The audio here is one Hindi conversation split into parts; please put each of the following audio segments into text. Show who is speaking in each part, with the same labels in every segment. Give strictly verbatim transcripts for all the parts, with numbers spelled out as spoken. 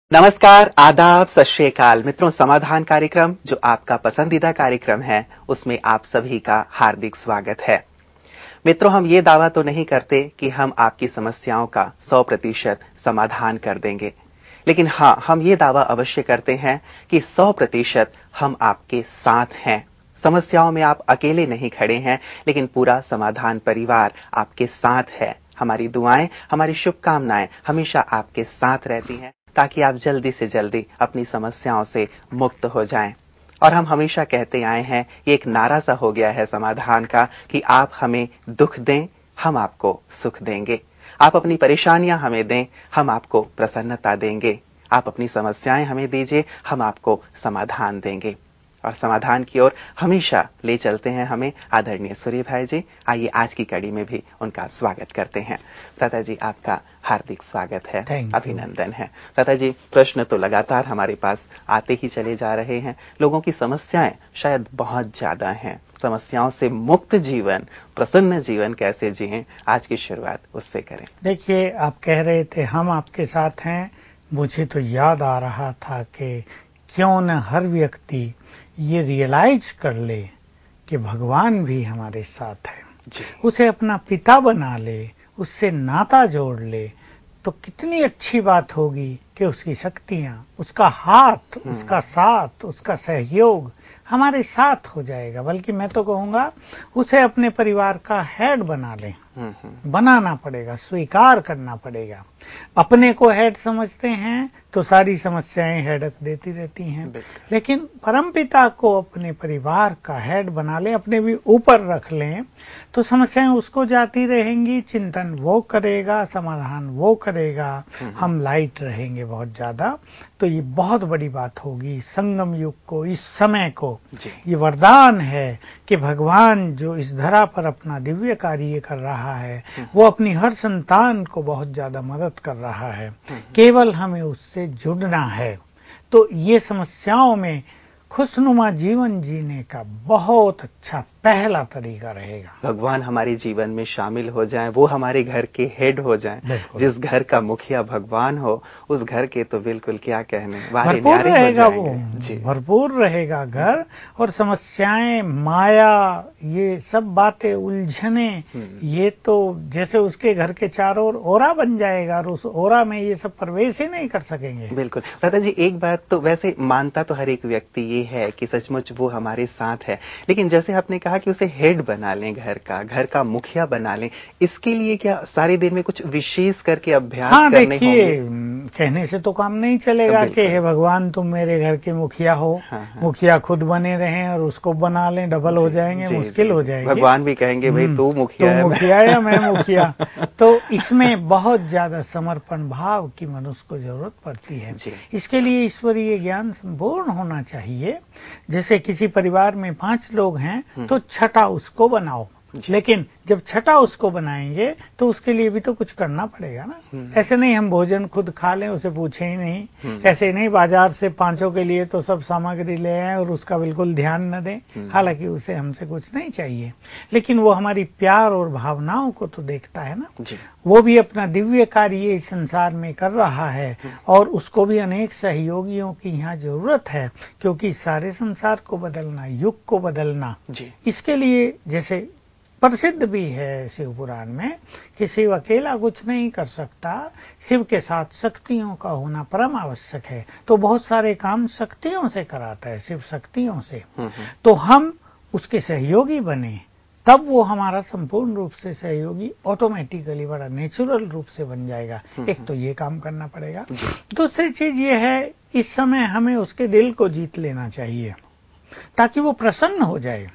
Speaker 1: नमस्कार, आदाब, सत श्री अकाल। मित्रों, समाधान कार्यक्रम जो आपका पसंदीदा कार्यक्रम है, उसमें आप सभी का हार्दिक स्वागत है। मित्रों, हम ये दावा तो नहीं करते कि हम आपकी समस्याओं का सौ प्रतिशत समाधान कर देंगे, लेकिन हाँ, हम ये दावा अवश्य करते हैं कि सौ प्रतिशत हम आपके साथ हैं। समस्याओं में आप अकेले नहीं खड़े हैं, लेकिन पूरा समाधान परिवार आपके साथ है। हमारी दुआएं, हमारी शुभकामनाएं हमेशा आपके साथ रहती हैं, ताकि आप जल्दी से जल्दी अपनी समस्याओं से मुक्त हो जाएं। और हम हमेशा कहते आए हैं, ये एक नारा सा हो गया है समाधान का कि आप हमें दुख दें, हम आपको सुख देंगे। आप अपनी परेशानियां हमें दें, हम आपको प्रसन्नता देंगे। आप अपनी समस्याएं हमें दीजिए, हम आपको समाधान देंगे। और समाधान की ओर हमेशा ले चलते हैं हमें आदरणीय सूर्य भाई जी। आइए आज की कड़ी में भी उनका स्वागत करते हैं। दादा जी, आपका हार्दिक स्वागत है, अभिनंदन है। दादा जी, प्रश्न तो लगातार हमारे पास आते ही चले जा रहे हैं। लोगों की समस्याएं शायद बहुत ज्यादा हैं। समस्याओं से मुक्त जीवन, प्रसन्न जीवन कैसे जिएं, आज की शुरुआत उससे करें।
Speaker 2: देखिए, आप कह रहे थे हम आपके साथ हैं। मुझे तो याद आ रहा था कि क्यों न हर व्यक्ति ये रियलाइज कर ले कि भगवान भी हमारे साथ है, उसे अपना पिता बना ले, उससे नाता जोड़ ले, तो कितनी अच्छी बात होगी कि उसकी शक्तियां, उसका हाथ, उसका साथ, उसका सहयोग हमारे साथ हो जाएगा। बल्कि मैं तो कहूँगा उसे अपने परिवार का हेड बना ले, बनाना पड़ेगा, स्वीकार करना पड़ेगा। अपने को हेड समझते हैं तो सारी समस्याएं हेडक देती रहती हैं, लेकिन परमपिता को अपने परिवार का हेड बना ले, अपने भी ऊपर रख लें, तो समस्याएं उसको जाती रहेंगी, चिंतन वो करेगा, समाधान वो करेगा, हम लाइट रहेंगे बहुत ज्यादा। तो ये बहुत बड़ी बात होगी संगम युग को, इस समय को। ये वरदान है कि भगवान जो इस धरा पर अपना दिव्य कार्य कर रहा है, वो अपनी हर संतान को बहुत ज्यादा मदद कर रहा है। केवल हमें उससे जुड़ना है। तो ये समस्याओं में खुशनुमा जीवन जीने का बहुत अच्छा पहला तरीका रहेगा।
Speaker 1: भगवान हमारे जीवन में शामिल हो जाएं, वो हमारे घर के हेड हो जाएं। जिस घर का मुखिया भगवान हो, उस घर के तो बिल्कुल क्या कहने, वारे न्यारे हो जाएंगे।
Speaker 2: वो भरपूर रहेगा घर। और समस्याएं, माया, ये सब बातें, उलझने, ये तो जैसे उसके घर के चारों ओर ओरा बन जाएगा, और उस ओरा में ये सब प्रवेश ही नहीं कर सकेंगे।
Speaker 1: बिल्कुल। दादा जी, एक बात तो वैसे मानता तो हर एक व्यक्ति ये है कि सचमुच वो हमारे साथ है, लेकिन जैसे आपने कहा कि उसे हेड बना लें, घर का घर का मुखिया बना लें, इसके लिए क्या सारे दिन में कुछ विशेष करके अभ्यास
Speaker 2: हाँ,
Speaker 1: करने होंगे?
Speaker 2: देखिए, कहने से तो काम नहीं चलेगा कि हे भगवान तुम मेरे घर के मुखिया हो। हाँ, हाँ। मुखिया खुद बने रहें और उसको बना लें, डबल हो जाएंगे, मुश्किल हो जाएगी।
Speaker 1: भगवान भी कहेंगे भाई तू मुखिया है,
Speaker 2: तू मुखिया या मैं मुखिया। तो इसमें बहुत ज्यादा समर्पण भाव की मनुष्य को जरूरत पड़ती है। इसके लिए ईश्वरीय ज्ञान संपूर्ण होना चाहिए। जैसे किसी परिवार में पांच लोग हैं तो छठा उसको बनाओ, लेकिन जब छठा उसको बनाएंगे तो उसके लिए भी तो कुछ करना पड़ेगा ना। ऐसे नहीं हम भोजन खुद खा लें, उसे पूछे ही नहीं। ऐसे नहीं बाजार से पांचों के लिए तो सब सामग्री ले आए और उसका बिल्कुल ध्यान न दें, हालांकि उसे हमसे कुछ नहीं चाहिए, लेकिन वो हमारी प्यार और भावनाओं को तो देखता है ना। वो भी अपना दिव्य कार्य इस संसार में कर रहा है, और उसको भी अनेक सहयोगियों की यहाँ जरूरत है, क्योंकि सारे संसार को बदलना, युग को बदलना, इसके लिए जैसे प्रसिद्ध भी है शिव पुराण में कि शिव अकेला कुछ नहीं कर सकता, शिव के साथ शक्तियों का होना परम आवश्यक है। तो बहुत सारे काम शक्तियों से कराता है शिव, शक्तियों से। तो हम उसके सहयोगी बने, तब वो हमारा संपूर्ण रूप से सहयोगी ऑटोमेटिकली बड़ा नेचुरल रूप से बन जाएगा। एक तो ये काम करना पड़ेगा। दूसरी चीज ये है, इस समय हमें उसके दिल को जीत लेना चाहिए ताकि वो प्रसन्न हो जाए।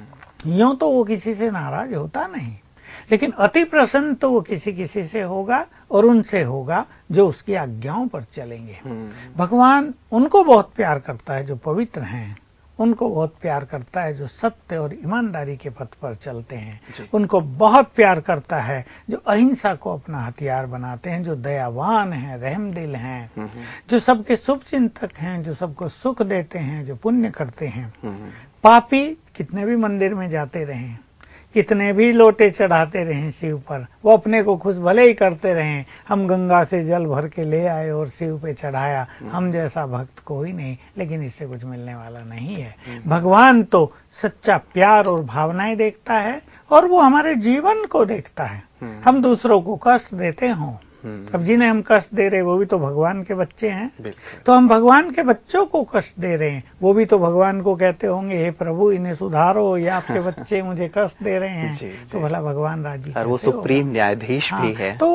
Speaker 2: यूं तो वो किसी से नाराज होता नहीं, लेकिन अति प्रसन्न तो वो किसी किसी से होगा, और उनसे होगा जो उसकी आज्ञाओं पर चलेंगे। भगवान उनको बहुत प्यार करता है जो पवित्र हैं, उनको बहुत प्यार करता है जो सत्य और ईमानदारी के पथ पर चलते हैं। उनको बहुत प्यार करता है जो अहिंसा को अपना हथियार बनाते हैं, जो दयावान हैं, रहमदिल हैं, जो सबके शुभ चिंतक हैं, जो सबको सुख देते हैं, जो पुण्य करते हैं। पापी कितने भी मंदिर में जाते रहें, कितने भी लोटे चढ़ाते रहें शिव पर, वो अपने को खुश भले ही करते रहें, हम गंगा से जल भर के ले आए और शिव पे चढ़ाया, हम जैसा भक्त कोई नहीं, लेकिन इससे कुछ मिलने वाला नहीं है। भगवान तो सच्चा प्यार और भावनाएं देखता है और वो हमारे जीवन को देखता है। हम दूसरों को कष्ट देते हों, अब जिन्हें हम कष्ट दे रहे हैं वो भी तो भगवान के बच्चे हैं, तो हम भगवान के बच्चों को कष्ट दे रहे हैं, वो भी तो भगवान को कहते होंगे, हे प्रभु इन्हें सुधारो, ये आपके बच्चे मुझे कष्ट दे रहे हैं। जी, जी। तो भला भगवान राजी और वो
Speaker 1: सुप्रीम न्यायाधीश भी है,
Speaker 2: तो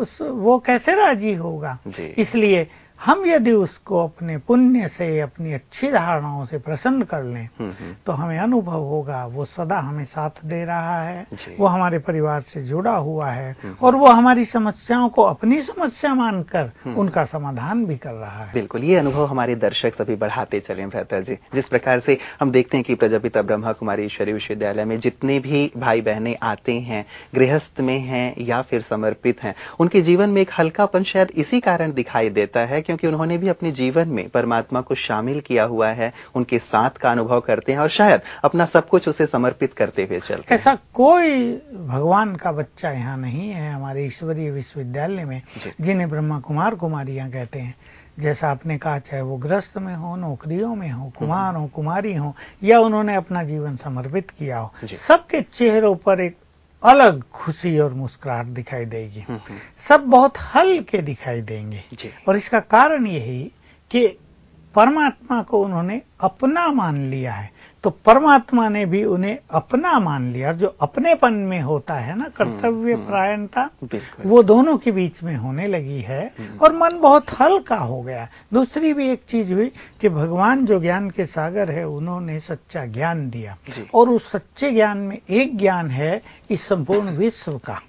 Speaker 2: वो कैसे राजी होगा? इसलिए हम यदि उसको अपने पुण्य से, अपनी अच्छी धारणाओं से प्रसन्न कर लें तो हमें अनुभव होगा वो सदा हमें साथ दे रहा है, वो हमारे परिवार से जुड़ा हुआ है और वो हमारी समस्याओं को अपनी समस्या मानकर उनका समाधान भी कर रहा है।
Speaker 1: बिल्कुल, ये अनुभव हमारे दर्शक सभी बढ़ाते चले भ्राता जी। जिस प्रकार से हम देखते हैं कि प्रजापिता ब्रह्मा कुमारी ईश्वरीय विश्वविद्यालय में जितने भी भाई बहनें आते हैं, गृहस्थ में हैं या फिर समर्पित हैं, उनके जीवन में एक हल्कापन शायद इसी कारण दिखाई देता है क्योंकि उन्होंने भी अपने जीवन में परमात्मा को शामिल किया हुआ है, उनके साथ का अनुभव करते हैं और शायद अपना सब कुछ उसे समर्पित करते हुए चलते हैं।
Speaker 2: ऐसा कोई भगवान का बच्चा यहाँ नहीं है हमारे ईश्वरीय विश्वविद्यालय में जिन्हें ब्रह्मा कुमार कुमारियां कहते हैं। जैसा आपने कहा, चाहे वो गृहस्थ में हो, नौकरियों में हो, कुमार हो, कुमारी हो या उन्होंने अपना जीवन समर्पित किया हो, सबके चेहरों पर एक अलग खुशी और मुस्कुराहट दिखाई देगी। सब बहुत हल्के दिखाई देंगे और इसका कारण यही कि परमात्मा को उन्होंने अपना मान लिया है, तो परमात्मा ने भी उन्हें अपना मान लिया। जो अपनेपन में होता है ना, कर्तव्य परायणता, वो दोनों के बीच में होने लगी है और मन बहुत हल्का हो गया। दूसरी भी एक चीज हुई कि भगवान जो ज्ञान के सागर है, उन्होंने सच्चा ज्ञान दिया और उस सच्चे ज्ञान में एक ज्ञान है इस संपूर्ण विश्व का,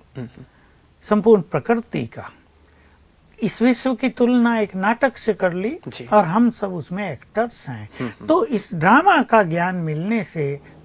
Speaker 2: संपूर्ण प्रकृति का। इस विश्व की तुलना एक नाटक से कर ली और हम सब उसमें एक्टर्स हैं। तो इस ड्रामा का ज्ञान मिलने से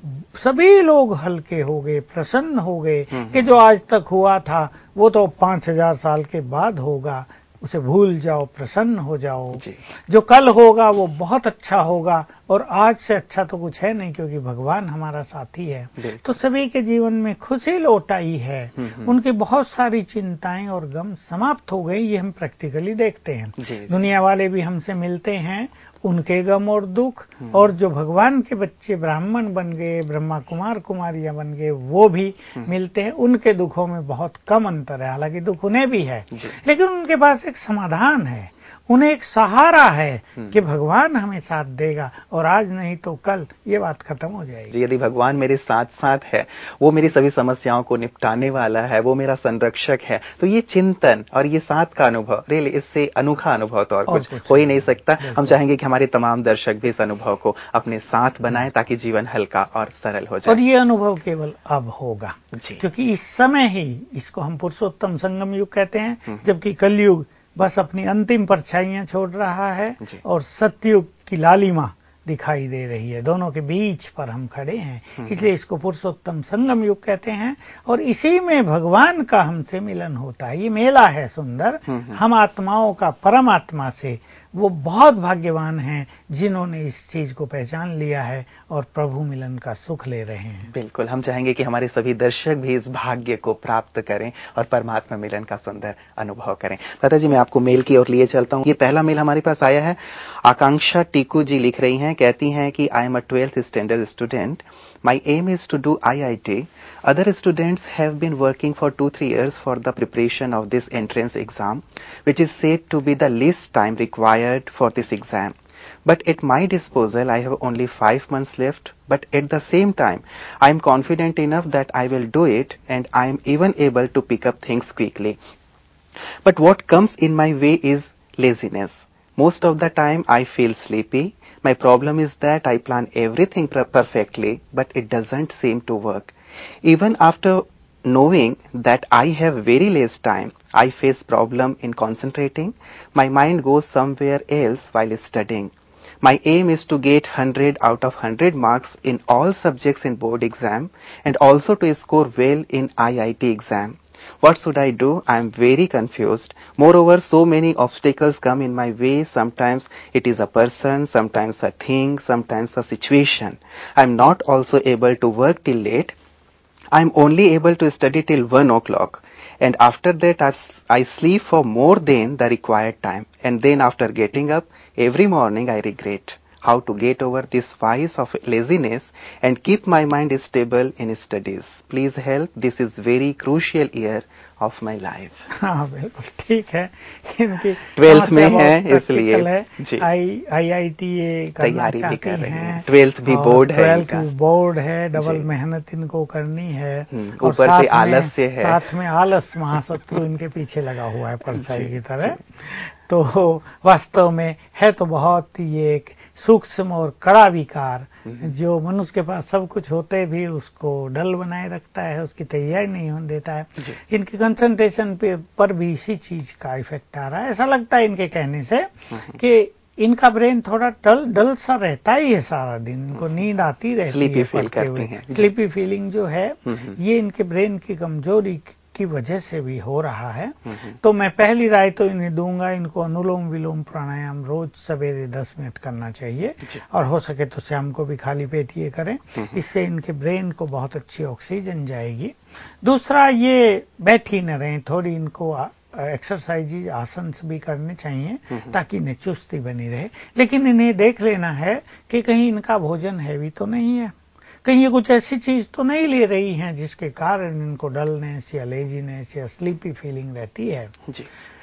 Speaker 2: सभी लोग हल्के हो गए, प्रसन्न हो गए कि जो आज तक हुआ था वो तो पांच हजार साल के बाद होगा, उसे भूल जाओ, प्रसन्न हो जाओ। जो कल होगा वो बहुत अच्छा होगा और आज से अच्छा तो कुछ है नहीं क्योंकि भगवान हमारा साथी है। तो सभी के जीवन में खुशी लौट आई है, उनकी बहुत सारी चिंताएं और गम समाप्त हो गई। ये हम प्रैक्टिकली देखते हैं। दुनिया वाले भी हमसे मिलते हैं, उनके गम और दुख, और जो भगवान के बच्चे ब्राह्मण बन गए, ब्रह्मा कुमार कुमारियां बन गए, वो भी मिलते हैं। उनके दुखों में बहुत कम अंतर है, हालांकि दुख उन्हें भी है लेकिन उनके पास एक समाधान है, उन्हें एक सहारा है कि भगवान हमें साथ देगा और आज नहीं तो कल ये बात खत्म हो जाएगी।
Speaker 1: यदि भगवान मेरे साथ साथ है, वो मेरी सभी समस्याओं को निपटाने वाला है, वो मेरा संरक्षक है, तो ये चिंतन और ये साथ का अनुभव, रियली इससे अनोखा अनुभव तो और, और कुछ, कुछ हो ही नहीं सकता। हम चाहेंगे कि हमारे तमाम दर्शक भी इस अनुभव को अपने साथ बनाएं ताकि जीवन हल्का और सरल हो जाए।
Speaker 2: और ये अनुभव केवल अब होगा क्योंकि इस समय ही इसको हम पुरुषोत्तम संगम युग कहते हैं, जबकि कलयुग बस अपनी अंतिम परछाइयां छोड़ रहा है और सतयुग की लालिमा दिखाई दे रही है। दोनों के बीच पर हम खड़े हैं, इसलिए इसको पुरुषोत्तम संगम युग कहते हैं और इसी में भगवान का हमसे मिलन होता है। ये मेला है सुंदर, हम आत्माओं का परमात्मा से। वो बहुत भाग्यवान हैं जिन्होंने इस चीज को पहचान लिया है और प्रभु मिलन का सुख ले रहे हैं।
Speaker 1: बिल्कुल, हम चाहेंगे कि हमारे सभी दर्शक भी इस भाग्य को प्राप्त करें और परमात्मा मिलन का सुंदर अनुभव करें। भ्राता जी, मैं आपको मेल की ओर लिए चलता हूँ। ये पहला मेल हमारे पास आया है। आकांक्षा टीकू जी लिख रही हैं, कहती हैं कि I am a twelfth standard student. My aim is to do I I T. Other students have been working for two, three years for the preparation of this entrance exam, which is said to be the least time required for this exam. But at my disposal, I have only five months left. But at the same time, I am confident enough that I will do it, and I am even able to pick up things quickly. But what comes in my way is laziness. Most of the time, I feel sleepy. My problem is that I plan everything perfectly, but it doesn't seem to work. Even after knowing that I have very less time, I face problem in concentrating. My mind goes somewhere else while studying. My aim is to get one hundred out of one hundred marks in all subjects in board exam and also to score well in I I T exam. What should I do? I am very confused. Moreover, so many obstacles come in my way. Sometimes it is a person, sometimes a thing, sometimes a situation. I am not also able to work till late. I am only able to study till one o'clock. And after that, I sleep for more than the required time. And then after getting up, every morning I regret how to get over this vice of laziness and keep my mind stable in studies. Please help. This is very crucial year of my life.
Speaker 2: हाँ बिल्कुल ठीक है, इनकी
Speaker 1: ट्वेल्थ में है इसलिए जी
Speaker 2: आई आई आई टी ये
Speaker 1: तैयारी भी कर रही हैं, ट्वेल्थ भी बोर्ड है,
Speaker 2: ट्वेल्थ बोर्ड है, डबल मेहनत इनको करनी है,
Speaker 1: ऊपर से आलस्य है,
Speaker 2: साथ में आलस महाशत्रु इनके पीछे लगा हुआ है परछाई की तरह। तो वास्तव में है तो बहुत ये एक सूक्ष्म और कड़ा विकार जो मनुष्य के पास सब कुछ होते भी उसको डल बनाए रखता है, उसकी तैयारी नहीं होने देता है। इनके कंसंट्रेशन पे पर भी इसी चीज का इफेक्ट आ रहा है। ऐसा लगता है इनके कहने से कि इनका ब्रेन थोड़ा डल डल सा रहता ही है सारा दिन, इनको नींद आती रहती
Speaker 1: स्लीपी
Speaker 2: है,
Speaker 1: फील करते हैं।
Speaker 2: स्लीपी फीलिंग जो है ये इनके ब्रेन की कमजोरी की वजह से भी हो रहा है। तो मैं पहली राय तो इन्हें दूंगा, इनको अनुलोम विलोम प्राणायाम रोज सवेरे दस मिनट करना चाहिए और हो सके तो शाम को भी खाली पेट ये करें, इससे इनके ब्रेन को बहुत अच्छी ऑक्सीजन जाएगी। दूसरा ये बैठ ही न रहें, थोड़ी इनको एक्सरसाइज आसन भी करने चाहिए ताकि इन्हें चुस्ती बनी रहे। लेकिन इन्हें देख लेना है कि कहीं इनका भोजन हैवी तो नहीं है, कहीं ये कुछ ऐसी चीज तो नहीं ले रही हैं जिसके कारण इनको डलनेस या लेजीनेस या स्लीपी फीलिंग रहती है जी।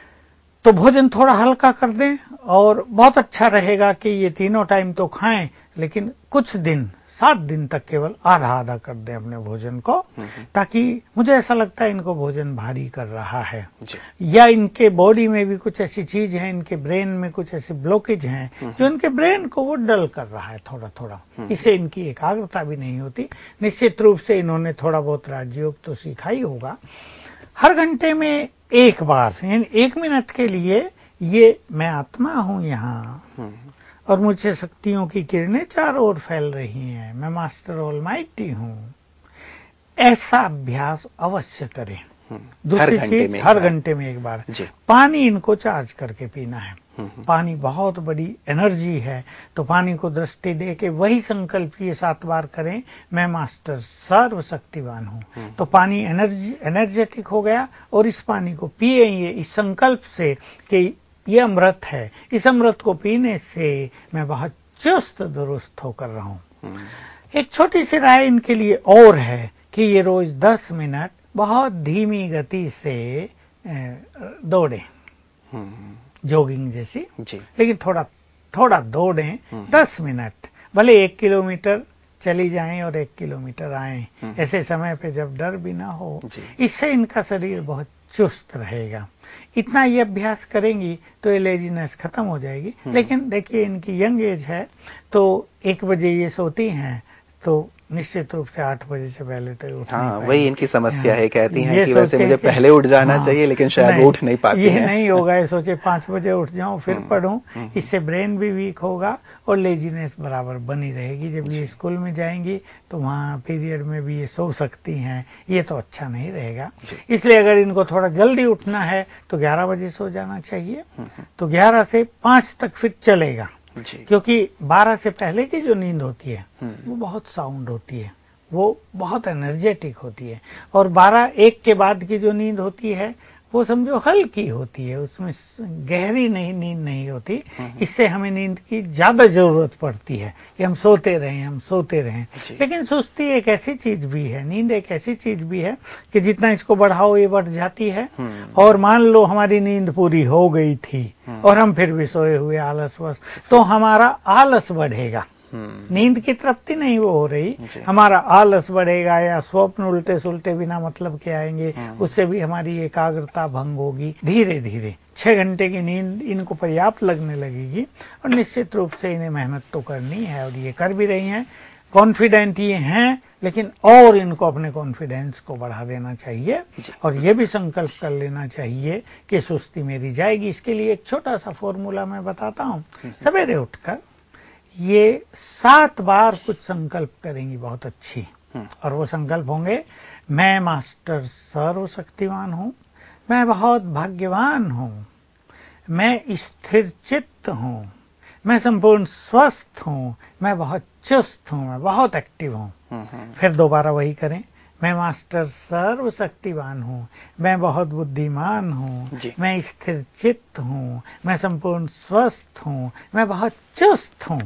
Speaker 2: तो भोजन थोड़ा हल्का कर दें और बहुत अच्छा रहेगा कि ये तीनों टाइम तो खाएं, लेकिन कुछ दिन सात दिन तक केवल आधा आधा कर दें अपने भोजन को, ताकि मुझे ऐसा लगता है इनको भोजन भारी कर रहा है या इनके बॉडी में भी कुछ ऐसी चीज है, इनके ब्रेन में कुछ ऐसे ब्लॉकेज हैं जो इनके ब्रेन को वो डल कर रहा है थोड़ा थोड़ा, इससे इनकी एकाग्रता भी नहीं होती। निश्चित रूप से इन्होंने थोड़ा बहुत राजयोग तो सीखा ही होगा। हर घंटे में एक बार यानी एक मिनट के लिए ये मैं आत्मा हूं यहाँ और मुझे शक्तियों की किरणें चारों ओर फैल रही हैं, मैं मास्टर ऑलमाइटी हूँ, ऐसा अभ्यास अवश्य करें। दूसरी चीज हर घंटे में एक बार पानी इनको चार्ज करके पीना है। पानी बहुत बड़ी एनर्जी है, तो पानी को दृष्टि दे के वही संकल्प ये सात बार करें, मैं मास्टर सर्वशक्तिवान हूँ। तो पानी एनर्जी एनर्जेटिक हो गया और इस पानी को पिए ये इस संकल्प से कि ये अमृत है, इस अमृत को पीने से मैं बहुत चुस्त दुरुस्त होकर रहा हूं। एक छोटी सी राय इनके लिए और है कि ये रोज दस मिनट बहुत धीमी गति से दौड़ें, जॉगिंग जैसी जी। लेकिन थोड़ा थोड़ा दौड़ें दस मिनट, भले एक किलोमीटर चली जाएं और एक किलोमीटर आएं, ऐसे समय पे जब डर भी ना हो, इससे इनका शरीर बहुत चुस्त रहेगा। इतना ये अभ्यास करेंगी तो ये लेजीनेस खत्म हो जाएगी। लेकिन देखिए इनकी यंग एज है, तो एक बजे ये सोती हैं, तो निश्चित रूप से आठ बजे से पहले तो उठ
Speaker 1: हाँ, वही इनकी समस्या है। कहती हैं कि वैसे मुझे पहले उठ जाना हाँ, चाहिए, लेकिन शायद उठ नहीं पाती
Speaker 2: ये
Speaker 1: हैं।
Speaker 2: नहीं होगा, ये सोचे पाँच बजे उठ जाऊं फिर पढ़ूं, इससे ब्रेन भी वीक होगा और लेजीनेस बराबर बनी रहेगी। जब ये स्कूल में जाएंगी तो वहाँ पीरियड में भी ये सो सकती हैं, ये तो अच्छा नहीं रहेगा। इसलिए अगर इनको थोड़ा जल्दी उठना है तो ग्यारह बजे सो जाना चाहिए, तो ग्यारह से पाँच तक फिर चलेगा, क्योंकि बारह से पहले की जो नींद होती है वो बहुत साउंड होती है, वो बहुत एनर्जेटिक होती है, और बारह एक के बाद की जो नींद होती है वो समझो हल्की होती है, उसमें गहरी नहीं नींद नहीं होती। इससे हमें नींद की ज्यादा जरूरत पड़ती है कि हम सोते रहें हम सोते रहें। लेकिन सुस्ती एक ऐसी चीज भी है, नींद एक ऐसी चीज भी है कि जितना इसको बढ़ाओ ये बढ़ जाती है। और मान लो हमारी नींद पूरी हो गई थी और हम फिर भी सोए हुए आलसवश, तो हमारा आलस बढ़ेगा, नींद की तृप्ति नहीं वो हो रही, हमारा आलस बढ़ेगा या स्वप्न उल्टे सुलटे बिना मतलब के आएंगे, उससे भी हमारी एकाग्रता भंग होगी। धीरे धीरे छह घंटे की नींद इनको पर्याप्त लगने लगेगी और निश्चित रूप से इन्हें मेहनत तो करनी है और ये कर भी रही हैं। कॉन्फिडेंट ये हैं, लेकिन और इनको अपने कॉन्फिडेंस को बढ़ा देना चाहिए और ये भी संकल्प कर लेना चाहिए कि सुस्ती मेरी जाएगी। इसके लिए एक छोटा सा फॉर्मूला मैं बताता हूँ। सवेरे उठकर ये सात बार कुछ संकल्प करेंगी बहुत अच्छी, और वो संकल्प होंगे, मैं मास्टर सर्वशक्तिवान हूँ, मैं बहुत भाग्यवान हूँ, मैं स्थिर चित्त हूँ, मैं संपूर्ण स्वस्थ हूँ, मैं बहुत चुस्त हूँ, मैं बहुत एक्टिव हूँ। फिर दोबारा वही करें, मैं मास्टर सर्वशक्तिवान हूँ, मैं बहुत बुद्धिमान हूँ, मैं स्थिर चित्त हूँ, मैं संपूर्ण स्वस्थ हूँ, मैं बहुत चुस्त हूँ।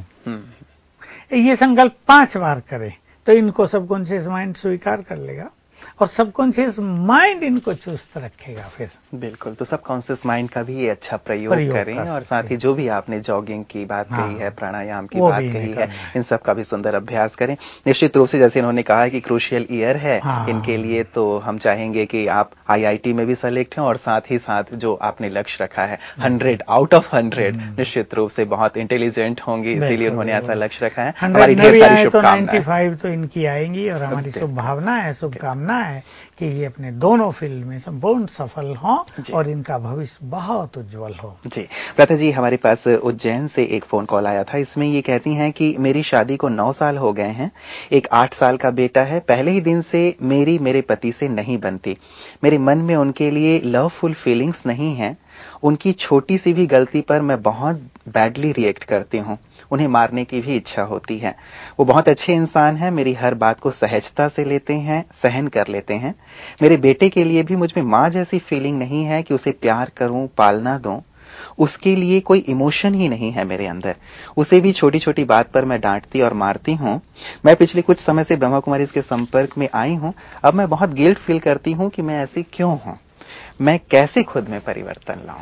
Speaker 2: ये संकल्प पांच बार करें तो इनको सबकॉन्शियस माइंड स्वीकार कर लेगा और सबकॉन्शियस माइंड इनको चुस्त रखेगा। फिर
Speaker 1: बिल्कुल, तो सबकॉन्शियस माइंड का भी ये अच्छा प्रयोग, प्रयोग करें और साथ ही जो भी आपने जॉगिंग की बात हाँ, कही है, प्राणायाम की बात कही है, है, इन सब का भी सुंदर अभ्यास करें। निश्चित रूप से जैसे इन्होंने कहा कि क्रूशियल ईयर है हाँ, इनके लिए, तो हम चाहेंगे कि आप आईआईटी में भी सेलेक्ट हों और साथ ही साथ जो आपने लक्ष्य रखा है हंड्रेड आउट ऑफ हंड्रेड, निश्चित रूप से बहुत इंटेलिजेंट होंगे, इसीलिए उन्होंने ऐसा लक्ष्य रखा है।
Speaker 2: हमारी ढेर सारी शुभकामनाएं, पचानवे तो इनकी आएंगी और हमारी शुभभावना है, शुभकामना है कि ये अपने दोनों फील्ड में संपूर्ण सफल हों और इनका भविष्य बहुत उज्जवल हो।
Speaker 1: जी प्रथा जी, हमारे पास उज्जैन से एक फोन कॉल आया था। इसमें ये कहती हैं कि मेरी शादी को नौ साल हो गए हैं, एक आठ साल का बेटा है। पहले ही दिन से मेरी मेरे पति से नहीं बनती। मेरे मन में उनके लिए लवफुल फीलिंग्स नहीं है। उनकी छोटी सी भी गलती पर मैं बहुत बैडली रिएक्ट करती हूँ। उन्हें मारने की भी इच्छा होती है। वो बहुत अच्छे इंसान हैं, मेरी हर बात को सहजता से लेते हैं, सहन कर लेते हैं। मेरे बेटे के लिए भी मुझ में माँ जैसी फीलिंग नहीं है कि उसे प्यार करूं, पालना दूं। उसके लिए कोई इमोशन ही नहीं है मेरे अंदर। उसे भी छोटी छोटी बात पर मैं डांटती और मारती हूँ। मैं पिछले कुछ समय से ब्रह्मा कुमारी के संपर्क में आई हूँ। अब मैं बहुत गिल्ट फील करती हूँ कि मैं ऐसी क्यों हूँ। मैं कैसे खुद में परिवर्तन लाऊं?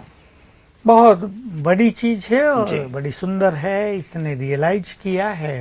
Speaker 2: बहुत बड़ी चीज है और बड़ी सुंदर है। इसने रियलाइज किया है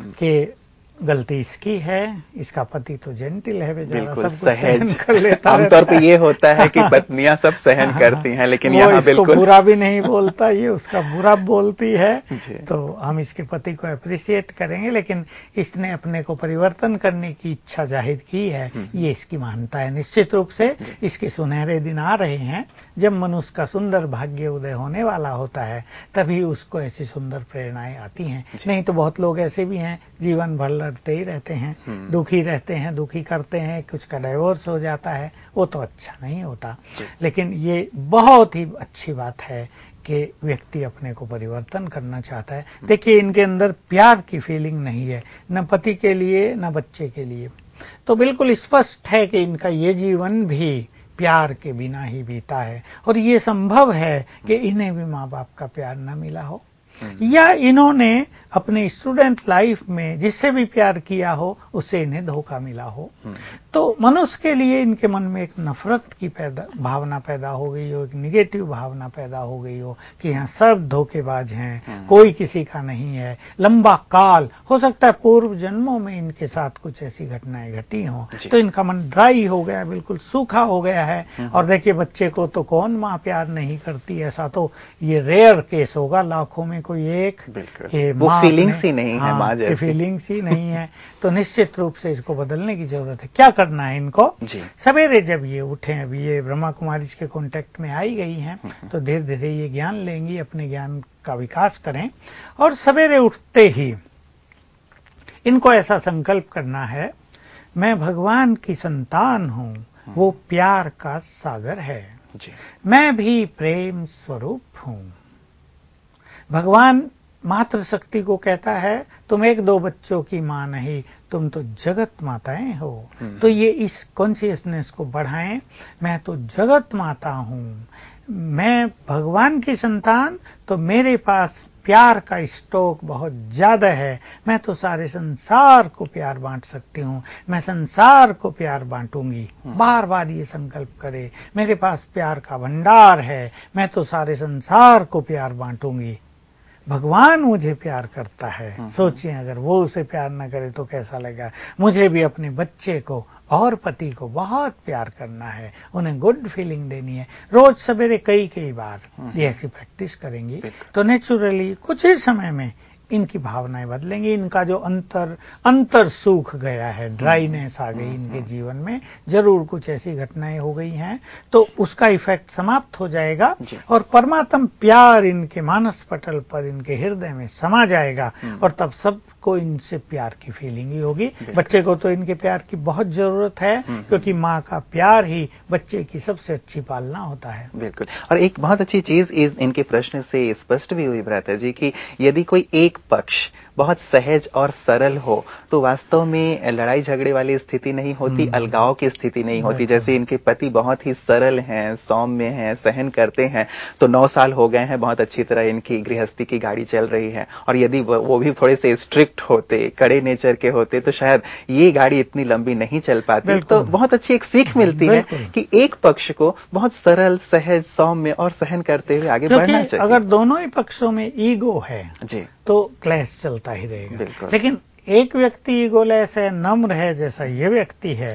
Speaker 2: कि गलती इसकी है, इसका पति तो जेंटिल है बेचारा, सब कुछ सहन कर लेता है।
Speaker 1: आमतौर पे ये होता है कि पत्नियां सब सहन करती हैं, लेकिन यहाँ बिल्कुल
Speaker 2: बुरा भी नहीं बोलता, ये उसका बुरा बोलती है। तो हम इसके पति को अप्रिशिएट करेंगे, लेकिन इसने अपने को परिवर्तन करने की इच्छा जाहिर की है, ये इसकी मानता है। निश्चित रूप से इसके सुनहरे दिन आ रहे हैं जब मनुष्य का सुंदर भाग्य उदय होने वाला होता है, तभी उसको ऐसी सुंदर प्रेरणाएं आती हैं। नहीं तो बहुत लोग ऐसे भी हैं जीवन भर लड़ते ही रहते हैं, दुखी रहते हैं, दुखी करते हैं, कुछ का डाइवोर्स हो जाता है, वो तो अच्छा नहीं होता। लेकिन ये बहुत ही अच्छी बात है कि व्यक्ति अपने को परिवर्तन करना चाहता है। देखिए, इनके अंदर प्यार की फीलिंग नहीं है, न पति के लिए न बच्चे के लिए। तो बिल्कुल स्पष्ट है कि इनका ये जीवन भी प्यार के बिना ही बीता है और ये संभव है कि इन्हें भी माँ बाप का प्यार न मिला हो, या इन्होंने अपने स्टूडेंट लाइफ में जिससे भी प्यार किया हो उससे इन्हें धोखा मिला हो। तो मनुष्य के लिए इनके मन में एक नफरत की पैदा भावना पैदा हो गई हो, एक निगेटिव भावना पैदा हो गई हो कि यहाँ सब धोखेबाज हैं, कोई किसी का नहीं है। लंबा काल हो सकता है पूर्व जन्मों में इनके साथ कुछ ऐसी घटनाएं घटी हों, तो इनका मन ड्राई हो गया, बिल्कुल सूखा हो गया है। और देखिए, बच्चे को तो कौन माँ प्यार नहीं करती, ऐसा तो ये रेयर केस होगा, लाखों में कोई एक
Speaker 1: कि वो फीलिंग्स ही नहीं है, माँ जैसी
Speaker 2: फीलिंग्स ही नहीं है। तो निश्चित रूप से इसको बदलने की जरूरत है। क्या करना है इनको? सवेरे जब ये उठे, अभी ये ब्रह्मा कुमारी के कांटेक्ट में आई गई हैं, तो धीरे धीरे ये ज्ञान लेंगी, अपने ज्ञान का विकास करें। और सवेरे उठते ही इनको ऐसा संकल्प करना है, मैं भगवान की संतान हूँ, वो प्यार का सागर है, मैं भी प्रेम स्वरूप हूँ। भगवान मातृ शक्ति को कहता है, तुम एक दो बच्चों की माँ नहीं, तुम तो जगत माताएं हो। तो ये इस कॉन्शियसनेस को बढ़ाएं, मैं तो जगत माता हूँ, मैं भगवान की संतान, तो मेरे पास प्यार का स्टॉक बहुत ज्यादा है। मैं तो सारे संसार को प्यार बांट सकती हूँ, मैं संसार को प्यार बांटूंगी। बार बार ये संकल्प करे, मेरे पास प्यार का भंडार है, मैं तो सारे संसार को प्यार बांटूंगी। भगवान मुझे प्यार करता है, सोचिए अगर वो उसे प्यार न करे तो कैसा लगेगा। मुझे भी अपने बच्चे को और पति को बहुत प्यार करना है, उन्हें गुड फीलिंग देनी है। रोज सवेरे कई कई बार ये ऐसी प्रैक्टिस करेंगी तो नेचुरली कुछ ही समय में इनकी भावनाएं बदलेंगी। इनका जो अंतर अंतर सूख गया है, ड्राइनेस आ गई इनके जीवन में, जरूर कुछ ऐसी घटनाएं हो गई हैं, तो उसका इफेक्ट समाप्त हो जाएगा और परमात्म प्यार इनके मानस पटल पर, इनके हृदय में समा जाएगा और तब सब को इनसे प्यार की फीलिंग ही होगी। बच्चे को तो इनके प्यार की बहुत जरूरत है, क्योंकि माँ का प्यार ही बच्चे की सबसे अच्छी पालना होता है।
Speaker 1: बिल्कुल। और एक बहुत अच्छी चीज इस इनके प्रश्न से स्पष्ट भी हुई भ्राता जी कि यदि कोई एक पक्ष बहुत सहज और सरल हो तो वास्तव में लड़ाई झगड़े वाली स्थिति नहीं होती, अलगाव की स्थिति नहीं होती। जैसे इनके पति बहुत ही सरल हैं, सौम्य हैं, सहन करते हैं, तो नौ साल हो गए हैं, बहुत अच्छी तरह इनकी गृहस्थी की गाड़ी चल रही है। और यदि वो भी थोड़े से स्ट्रिक्ट होते, कड़े नेचर के होते, तो शायद ये गाड़ी इतनी लंबी नहीं चल पाती। तो बहुत अच्छी एक सीख मिलती है कि एक पक्ष को बहुत सरल, सहज, सौम्य और सहन करते हुए आगे बढ़ना चाहिए।
Speaker 2: अगर दोनों ही पक्षों में ईगो है
Speaker 1: जी,
Speaker 2: तो क्लैश चलता ही रहेगा। लेकिन एक व्यक्ति ईगोलेस है, नम्र है, जैसा ये व्यक्ति है,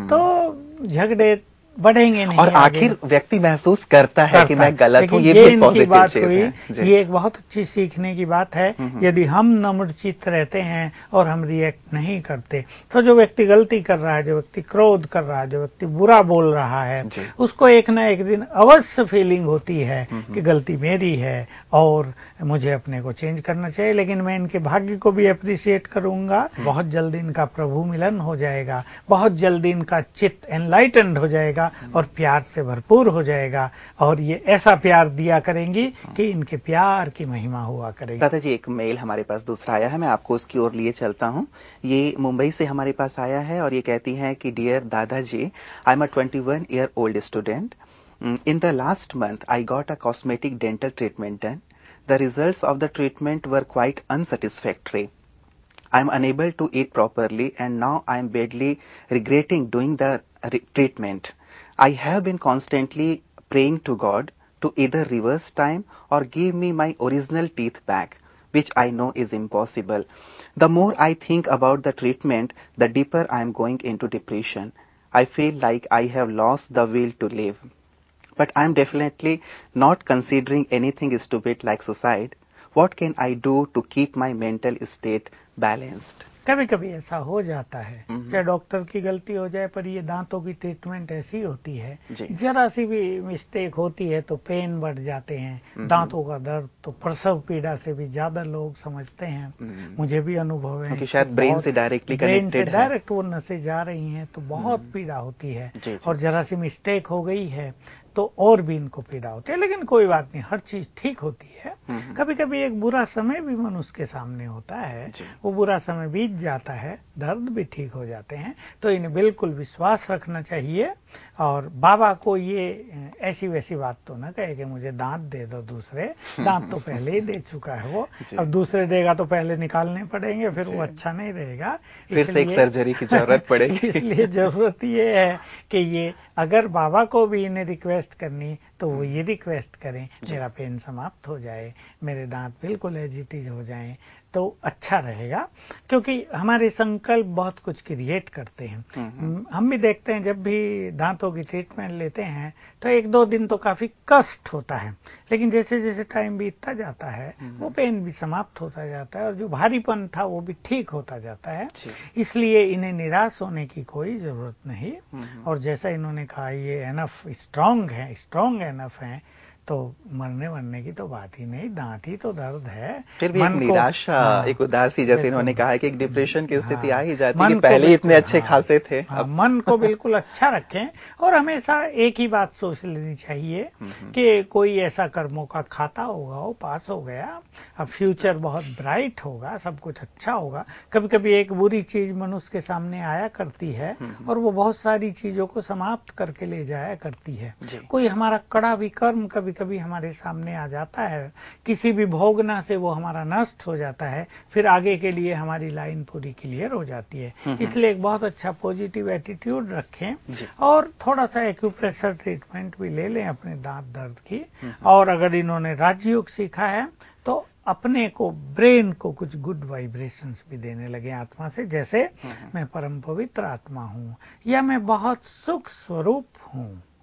Speaker 2: तो झगड़े बढ़ेंगे नहीं।
Speaker 1: और आखिर व्यक्ति महसूस करता है करता कि मैं गलत हूं, ये,
Speaker 2: ये
Speaker 1: भी
Speaker 2: इनकी बात हुई।
Speaker 1: है।
Speaker 2: ये एक बहुत अच्छी सीखने की बात है। यदि हम नम्रचित्त रहते हैं और हम रिएक्ट नहीं करते, तो जो व्यक्ति गलती कर रहा है, जो व्यक्ति क्रोध कर रहा है, जो व्यक्ति बुरा बोल रहा है, उसको एक ना एक दिन अवश्य फीलिंग होती है कि गलती मेरी है और मुझे अपने को चेंज करना चाहिए। लेकिन मैं इनके भाग्य को भी अप्रिशिएट करूंगा। बहुत जल्दी इनका प्रभु मिलन हो जाएगा, बहुत जल्दी इनका चित्त एनलाइटेंड हो जाएगा और प्यार से भरपूर हो जाएगा, और ये ऐसा प्यार दिया करेंगी कि इनके प्यार की महिमा हुआ करेगी।
Speaker 1: दादा जी, एक मेल हमारे पास दूसरा आया है, मैं आपको उसकी ओर लिए चलता हूं। ये मुंबई से हमारे पास आया है और ये कहती हैं कि dear Dadaji, I am a twenty one year old student. In the last month, I got a cosmetic dental treatment done. The results of the treatment were quite unsatisfactory. I am unable to eat properly and now I am badly regretting doing the treatment. I have been constantly praying to God to either reverse time or give me my original teeth back, which I know is impossible. The more I think about the treatment, the deeper I am going into depression. I feel like I have lost the will to live. But I am definitely not considering anything stupid like suicide. What can I do to keep my mental state balanced?
Speaker 2: कभी कभी ऐसा हो जाता है, चाहे डॉक्टर की गलती हो जाए, पर ये दांतों की ट्रीटमेंट ऐसी होती है, जरा सी भी मिस्टेक होती है तो पेन बढ़ जाते हैं, दांतों का दर्द तो प्रसव पीड़ा से भी ज्यादा लोग समझते हैं। मुझे भी अनुभव है
Speaker 1: कि शायद ब्रेन से डायरेक्टली
Speaker 2: ब्रेन से डायरेक्ट वो नसें जा रही हैं तो बहुत पीड़ा होती है, और जरा सी मिस्टेक हो गई है तो और भी इनको पीड़ा होती है। लेकिन कोई बात नहीं, हर चीज ठीक होती है। कभी कभी एक बुरा समय भी मनुष्य के सामने होता है, वो बुरा समय बीत जाता है, दर्द भी ठीक हो जाते हैं। तो इन्हें बिल्कुल विश्वास रखना चाहिए, और बाबा को ये ऐसी वैसी बात तो ना कहे कि मुझे दांत दे दो दूसरे, दांत तो पहले ही दे चुका है वो, अब दूसरे देगा तो पहले निकालने पड़ेंगे, फिर वो अच्छा नहीं रहेगा,
Speaker 1: फिर से एक सर्जरी की जरूरत पड़ेगी।
Speaker 2: इसलिए जरूरत ये है कि ये अगर बाबा को भी इन्हें रिक्वेस्ट करनी तो वो ये रिक्वेस्ट करें, मेरा पेन समाप्त हो जाए, मेरे दांत बिल्कुल एजिटिज हो जाएं, तो अच्छा रहेगा। क्योंकि हमारे संकल्प बहुत कुछ क्रिएट करते हैं। हम भी देखते हैं जब भी दांतों की ट्रीटमेंट लेते हैं तो एक दो दिन तो काफी कष्ट होता है, लेकिन जैसे जैसे टाइम बीतता जाता है वो पेन भी समाप्त होता जाता है और जो भारीपन था वो भी ठीक होता जाता है। इसलिए इन्हें निराश होने की कोई जरूरत नहीं, और जैसा इन्होंने कहा ये एनफ स्ट्रांग है, स्ट्रांग एनफ है, तो मरने मरने की तो बात ही नहीं, दांत ही तो दर्द है।
Speaker 1: फिर भी एक निराशा, एक उदासी, जैसे इन्होंने कहा है कि एक डिप्रेशन की स्थिति आ ही जाती है कि पहले इतने अच्छे खासे थे।
Speaker 2: अब मन को बिल्कुल अच्छा रखें, और हमेशा एक ही बात सोच लेनी चाहिए कि कोई ऐसा कर्मों का खाता होगा, वो पास हो गया, अब फ्यूचर बहुत ब्राइट होगा, सब कुछ अच्छा होगा। कभी कभी एक बुरी चीज मनुष्य के सामने आया करती है और वो बहुत सारी चीजों को समाप्त करके ले जाया करती है। कोई हमारा कड़ा विकर्म कभी कभी हमारे सामने आ जाता है, किसी भी भोगना से वो हमारा नष्ट हो जाता है, फिर आगे के लिए हमारी लाइन पूरी क्लियर हो जाती है। इसलिए एक बहुत अच्छा पॉजिटिव एटीट्यूड रखें और थोड़ा सा एक्यूप्रेशर ट्रीटमेंट भी ले लें अपने दांत दर्द की। और अगर इन्होंने राजयोग सीखा है तो अपने को, ब्रेन को कुछ गुड वाइब्रेशंस भी देने लगे आत्मा से, जैसे मैं परम पवित्र आत्मा हूँ या मैं बहुत सुख स्वरूप हूँ।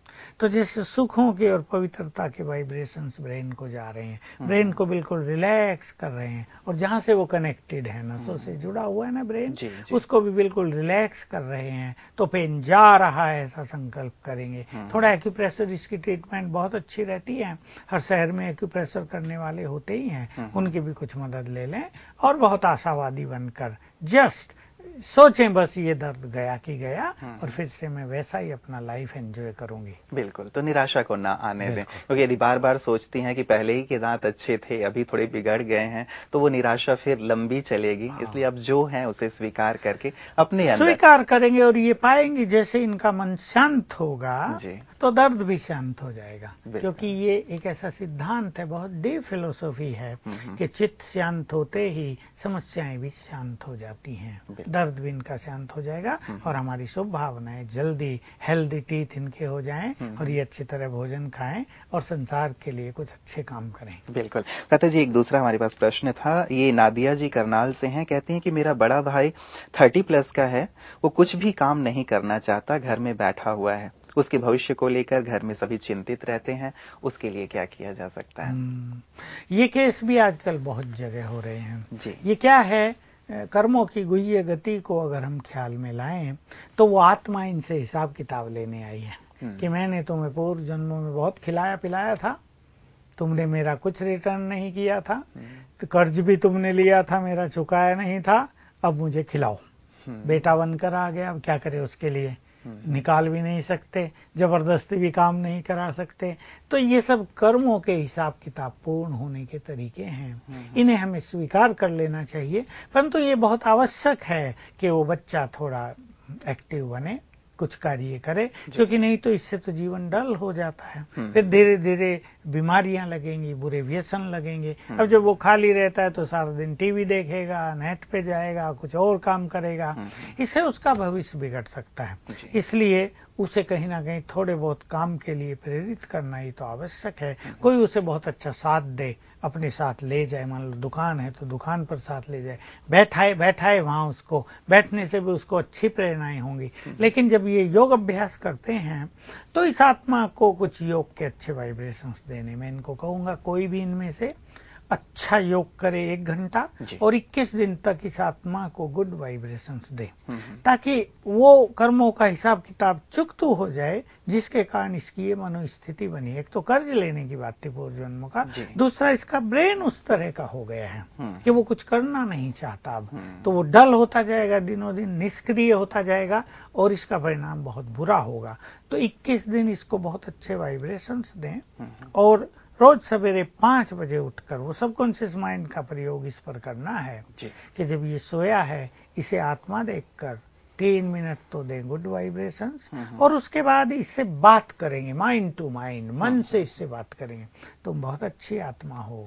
Speaker 2: तो जैसे सुखों की और पवित्रता के वाइब्रेशंस ब्रेन को जा रहे हैं, ब्रेन को बिल्कुल रिलैक्स कर रहे हैं, और जहां से वो कनेक्टेड है, नसों से जुड़ा हुआ है ना ब्रेन, उसको भी बिल्कुल रिलैक्स कर रहे हैं। तो पेन जा रहा है ऐसा संकल्प करेंगे। थोड़ा एक्यूप्रेशर, इसकी ट्रीटमेंट बहुत अच्छी रहती है, हर शहर में एक्यूप्रेशर करने वाले होते ही हैं, उनकी भी कुछ मदद ले लें और बहुत आशावादी बनकर जस्ट सोचें बस ये दर्द गया कि गया, और फिर से मैं वैसा ही अपना लाइफ एंजॉय करूंगी।
Speaker 1: बिल्कुल, तो निराशा को ना आने दें, क्योंकि यदि बार बार सोचती हैं कि पहले ही के दांत अच्छे थे, अभी थोड़े बिगड़ गए हैं, तो वो निराशा फिर लंबी चलेगी। इसलिए अब जो है उसे स्वीकार करके अपने अंदर
Speaker 2: स्वीकार करेंगे, और ये पाएंगे जैसे इनका मन शांत होगा तो दर्द भी शांत हो जाएगा। क्योंकि ये एक ऐसा सिद्धांत है, बहुत डीप फिलोसॉफी है कि चित्त शांत होते ही समस्याएं भी शांत हो जाती हैं, दर्द भी इनका शांत हो जाएगा, और हमारी शुभ भावनाएं जल्दी हेल्दी टीथ इनके हो जाएं, और ये अच्छी तरह भोजन खाएं और संसार के लिए कुछ अच्छे काम करें।
Speaker 1: बिल्कुल। कहते जी, एक दूसरा हमारे पास प्रश्न था, ये नादिया जी करनाल से हैं, कहती हैं कि मेरा बड़ा भाई थर्टी प्लस का है, वो कुछ भी काम नहीं करना चाहता, घर में बैठा हुआ है, उसके भविष्य को लेकर घर में सभी चिंतित रहते हैं, उसके लिए क्या किया जा सकता है?
Speaker 2: ये केस भी आजकल बहुत जगह हो रहे हैं
Speaker 1: जी।
Speaker 2: ये क्या है, कर्मों की गुह्य गति को अगर हम ख्याल में लाएं तो वो आत्मा इनसे हिसाब किताब लेने आई है कि मैंने तुम्हें पूर्व जन्मों में बहुत खिलाया पिलाया था, तुमने मेरा कुछ रिटर्न नहीं किया था, तो कर्ज भी तुमने लिया था, मेरा चुकाया नहीं था, अब मुझे खिलाओ। बेटा बनकर आ गया, अब क्या करे उसके लिए, निकाल भी नहीं सकते, जबरदस्ती भी काम नहीं करा सकते। तो ये सब कर्मों के हिसाब किताब पूर्ण होने के तरीके हैं, इन्हें हमें स्वीकार कर लेना चाहिए। परंतु ये बहुत आवश्यक है कि वो बच्चा थोड़ा एक्टिव बने, कुछ कार्य करे, क्योंकि नहीं तो इससे तो जीवन डल हो जाता है, फिर धीरे धीरे बीमारियां लगेंगी, बुरे व्यसन लगेंगे। अब जब वो खाली रहता है तो सारा दिन टीवी देखेगा, नेट पे जाएगा, कुछ और काम करेगा, इससे उसका भविष्य बिगड़ सकता है। इसलिए उसे कहीं ना कहीं थोड़े बहुत काम के लिए प्रेरित करना ही तो आवश्यक है। कोई उसे बहुत अच्छा साथ दे, अपने साथ ले जाए, मान लो दुकान है तो दुकान पर साथ ले जाए, बैठाए बैठाए वहां उसको, बैठने से भी उसको अच्छी प्रेरणाएं होंगी। लेकिन जब ये योग अभ्यास करते हैं तो इस आत्मा को कुछ योग के अच्छे वाइब्रेशंस देने में इनको कहूंगा, कोई भी इनमें से अच्छा योग करे एक घंटा और इक्कीस दिन तक इस आत्मा को गुड वाइब्रेशंस दे, ताकि वो कर्मों का हिसाब किताब चुकतू हो जाए, जिसके कारण इसकी ये मनोस्थिति बनी। एक तो कर्ज लेने की बात थी पूर्व जन्मों का, दूसरा इसका ब्रेन उस तरह का हो गया है कि वो कुछ करना नहीं चाहता। अब तो वो डल होता जाएगा, दिनों दिन निष्क्रिय होता जाएगा, और इसका परिणाम बहुत बुरा होगा। तो इक्कीस दिन इसको बहुत अच्छे वाइब्रेशंस दें, और रोज सवेरे पांच बजे उठकर, वो सबकॉन्शियस माइंड का प्रयोग इस पर करना है कि जब ये सोया है इसे आत्मा देखकर तीन मिनट तो दें गुड वाइब्रेशंस, और उसके बाद इससे बात करेंगे, माइंड टू माइंड, मन से इससे बात करेंगे, तुम बहुत अच्छी आत्मा हो,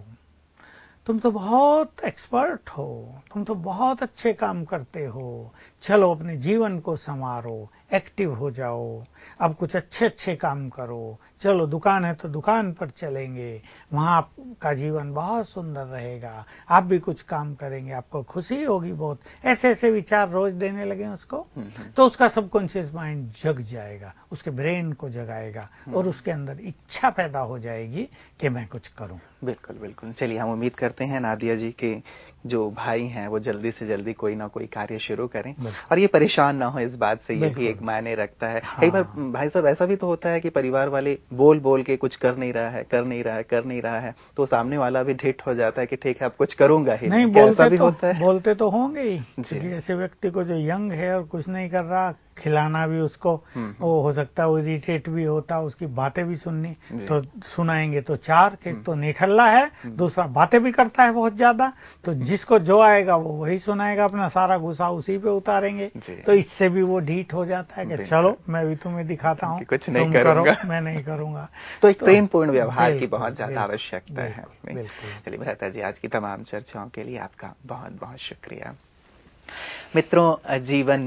Speaker 2: तुम तो बहुत एक्सपर्ट हो, तुम तो बहुत अच्छे काम करते हो, चलो अपने जीवन को संवारो, एक्टिव हो जाओ, अब कुछ अच्छे अच्छे काम करो, चलो दुकान है तो दुकान पर चलेंगे, वहां आपका जीवन बहुत सुंदर रहेगा, आप भी कुछ काम करेंगे, आपको खुशी होगी बहुत। ऐसे ऐसे विचार रोज देने लगे उसको, तो उसका सबकॉन्शियस माइंड जग जाएगा, उसके ब्रेन को जगाएगा, और उसके अंदर इच्छा पैदा हो जाएगी कि मैं कुछ करूं।
Speaker 1: बिल्कुल बिल्कुल। चलिए, हम उम्मीद करते हैं नादिया जी के जो भाई हैं वो जल्दी से जल्दी कोई ना कोई कार्य शुरू करें, और ये परेशान ना हो इस बात से, ये भी एक मायने रखता है। हाँ। कई बार भाई साहब ऐसा भी तो होता है कि परिवार वाले बोल बोल के कुछ कर नहीं रहा है कर नहीं रहा है कर नहीं रहा है तो सामने वाला भी ढिठ हो जाता है कि ठीक है अब कुछ करूंगा ही
Speaker 2: नहीं। बोलते भी तो, होता है? बोलते तो होंगे ही, क्योंकि ऐसे व्यक्ति को जो यंग है और कुछ नहीं कर रहा, खिलाना भी उसको, वो हो सकता है वो इरिटेट भी होता, उसकी बातें भी सुननी, तो सुनाएंगे तो चार, एक तो निठल्ला है, दूसरा बातें भी करता है बहुत ज्यादा, तो जिसको जो आएगा वो वही सुनाएगा, अपना सारा गुस्सा उसी पे उतारेंगे, तो इससे भी वो ढीठ हो जाता है कि चलो मैं भी तुम्हें दिखाता हूँ,
Speaker 1: कुछ नहीं करूंगा,
Speaker 2: मैं नहीं करूंगा।
Speaker 1: तो एक प्रेम पूर्ण व्यवहार की बहुत ज्यादा आवश्यकता है। चलिए भ्राता जी, आज की तमाम चर्चाओं के लिए आपका बहुत बहुत शुक्रिया। मित्रों, जीवन में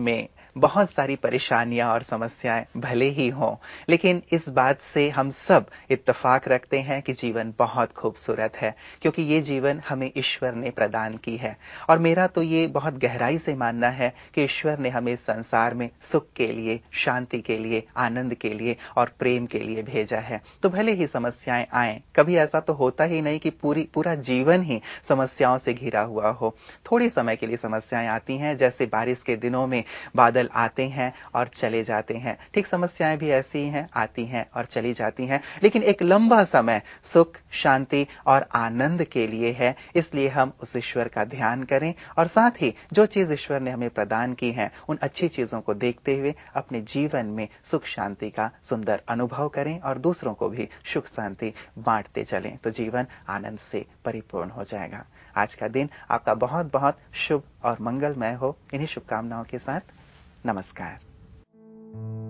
Speaker 1: बहुत सारी परेशानियां और समस्याएं भले ही हों, लेकिन इस बात से हम सब इत्तेफाक रखते हैं कि जीवन बहुत खूबसूरत है, क्योंकि ये जीवन हमें ईश्वर ने प्रदान की है। और मेरा तो ये बहुत गहराई से मानना है कि ईश्वर ने हमें संसार में सुख के लिए, शांति के लिए, आनंद के लिए और प्रेम के लिए भेजा है। तो भले ही समस्याएं आए, कभी ऐसा तो होता ही नहीं कि पूरी पूरा जीवन ही समस्याओं से घिरा हुआ हो। थोड़ी समय के लिए समस्याएं आती हैं, जैसे बारिश के दिनों में बादल आते हैं और चले जाते हैं। ठीक समस्याएं भी ऐसी ही हैं, आती हैं और चली जाती हैं, लेकिन एक लंबा समय सुख, शांति और आनंद के लिए है। इसलिए हम उस ईश्वर का ध्यान करें और साथ ही जो चीज ईश्वर ने हमें प्रदान की है, उन अच्छी चीजों को देखते हुए अपने जीवन में सुख शांति का सुंदर अनुभव करें और दूसरों को भी सुख शांति बांटते चलें, तो जीवन आनंद से परिपूर्ण हो जाएगा। आज का दिन आपका बहुत बहुत शुभ और मंगलमय हो। इन्हीं शुभकामनाओं के साथ नमस्कार।